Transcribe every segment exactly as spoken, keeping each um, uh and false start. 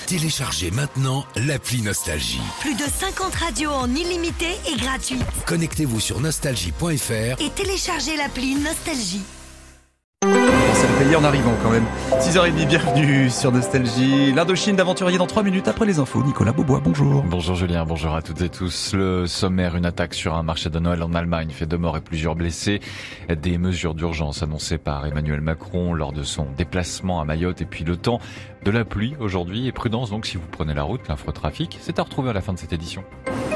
Téléchargez maintenant l'appli Nostalgie. Plus de cinquante radios en illimité et gratuite. Connectez-vous sur nostalgie point f r et téléchargez l'appli Nostalgie. Ça le payer en arrivant quand même. six heures trente, bienvenue sur Nostalgie. L'Indochine d'aventurier dans trois minutes après les infos. Nicolas Beaubois, bonjour. Bonjour Julien, bonjour à toutes et tous. Le sommaire, une attaque sur un marché de Noël en Allemagne fait deux morts et plusieurs blessés. Des mesures d'urgence annoncées par Emmanuel Macron lors de son déplacement à Mayotte. Et puis le temps de la pluie aujourd'hui. Et prudence donc si vous prenez la route, l'infotrafic, c'est à retrouver à la fin de cette édition.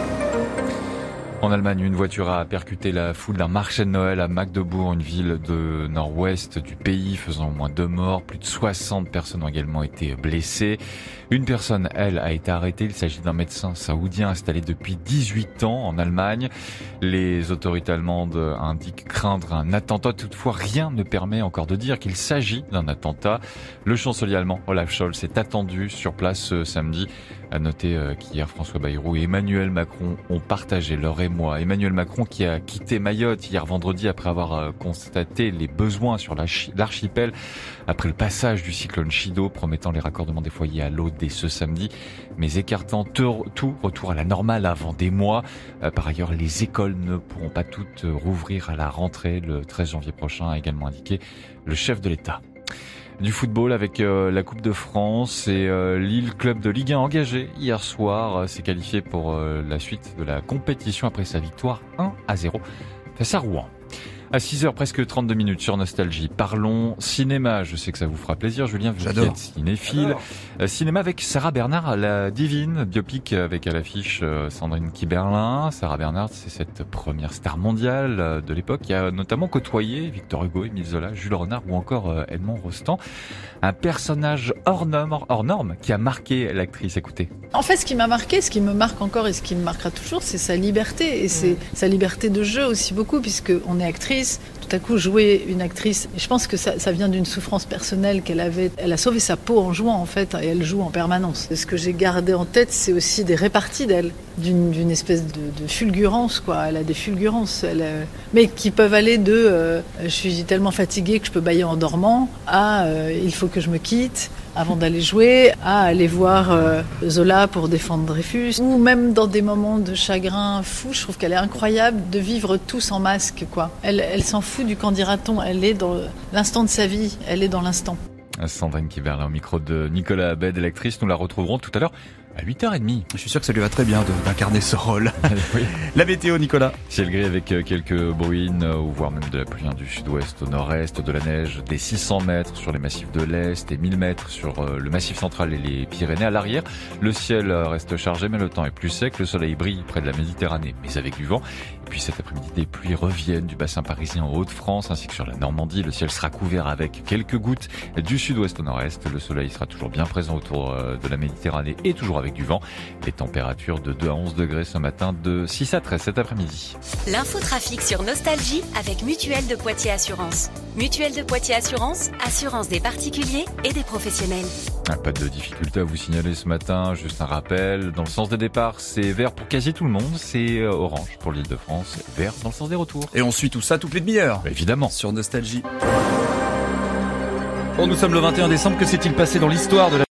En Allemagne, une voiture a percuté la foule d'un marché de Noël à Magdebourg, une ville de nord-ouest du pays, faisant au moins deux morts. Plus de soixante personnes ont également été blessées. Une personne, elle, a été arrêtée. Il s'agit d'un médecin saoudien installé depuis dix-huit ans en Allemagne. Les autorités allemandes indiquent craindre un attentat. Toutefois, rien ne permet encore de dire qu'il s'agit d'un attentat. Le chancelier allemand Olaf Scholz est attendu sur place ce samedi. À noter qu'hier, François Bayrou et Emmanuel Macron ont partagé leur émoi. Emmanuel Macron qui a quitté Mayotte hier vendredi après avoir constaté les besoins sur l'archipel après le passage du cyclone Chido, promettant les raccordements des foyers à l'eau dès ce samedi, mais écartant tout retour à la normale avant des mois. Par ailleurs, les écoles ne pourront pas toutes rouvrir à la rentrée le treize janvier prochain, a également indiqué le chef de l'État. Du football avec euh, la Coupe de France et euh, Lille, club de Ligue un engagé hier soir, euh, s'est qualifié pour euh, la suite de la compétition après sa victoire un à zéro face à Rouen. À six heures, presque trente-deux minutes sur Nostalgie. Parlons cinéma. Je sais que ça vous fera plaisir, Julien, vous qui êtes cinéphile. Euh, cinéma avec Sarah Bernard, la divine, biopic avec à l'affiche euh, Sandrine Kiberlin. Sarah Bernard, c'est cette première star mondiale euh, de l'époque qui a notamment côtoyé Victor Hugo, Émile Zola, Jules Renard ou encore euh, Edmond Rostand. Un personnage hors norme, hors norme qui a marqué l'actrice. Écoutez. En fait, ce qui m'a marqué, ce qui me marque encore et ce qui me marquera toujours, c'est sa liberté. Et c'est mmh. sa liberté de jeu aussi beaucoup, puisque on est actrice. Tout à coup, jouer une actrice, et je pense que ça, ça vient d'une souffrance personnelle qu'elle avait. Elle a sauvé sa peau en jouant, en fait, et elle joue en permanence. Ce que j'ai gardé en tête, c'est aussi des réparties d'elle, d'une, d'une espèce de, de fulgurance, quoi. Elle a des fulgurances, elle, euh, mais qui peuvent aller de euh, je suis tellement fatiguée que je peux bâiller en dormant, à euh, il faut que je me quitte avant d'aller jouer, à aller voir euh, Zola pour défendre Dreyfus, ou même dans des moments de chagrin fou, je trouve qu'elle est incroyable de vivre tout sans masque, quoi. Elle, elle s'en fout du qu'en dira-t-on, elle est dans l'instant de sa vie, elle est dans l'instant. Sandrine Kiberlin au micro de Nicolas Abed, l'actrice, nous la retrouverons tout à l'heure à huit heures trente. Je suis sûr que ça lui va très bien de, d'incarner ce rôle. Oui. La météo, Nicolas. Ciel gris avec quelques bruines, ou voire même de la pluie du sud-ouest au nord-est, de la neige des six cents mètres sur les massifs de l'Est et mille mètres sur le massif central et les Pyrénées. À l'arrière, le ciel reste chargé, mais le temps est plus sec. Le soleil brille près de la Méditerranée, mais avec du vent. Et puis cet après-midi, des pluies reviennent du bassin parisien en Hauts-de-France, ainsi que sur la Normandie. Le ciel sera couvert avec quelques gouttes du sud-ouest au nord-est. Le soleil sera toujours bien présent autour de la Méditerranée et toujours avec du vent. Les températures de deux à onze degrés ce matin, de six à treize cet après-midi. L'infotrafic sur Nostalgie avec Mutuelle de Poitiers Assurance. Mutuelle de Poitiers Assurance, assurance des particuliers et des professionnels. Ah, pas de difficulté à vous signaler ce matin, juste un rappel. Dans le sens des départs, c'est vert pour quasi tout le monde, c'est orange pour l'Île-de-France, vert dans le sens des retours. Et on suit tout ça toutes les demi-heures. Bah, évidemment. Sur Nostalgie. Bon, nous sommes le vingt et un décembre, que s'est-il passé dans l'histoire de la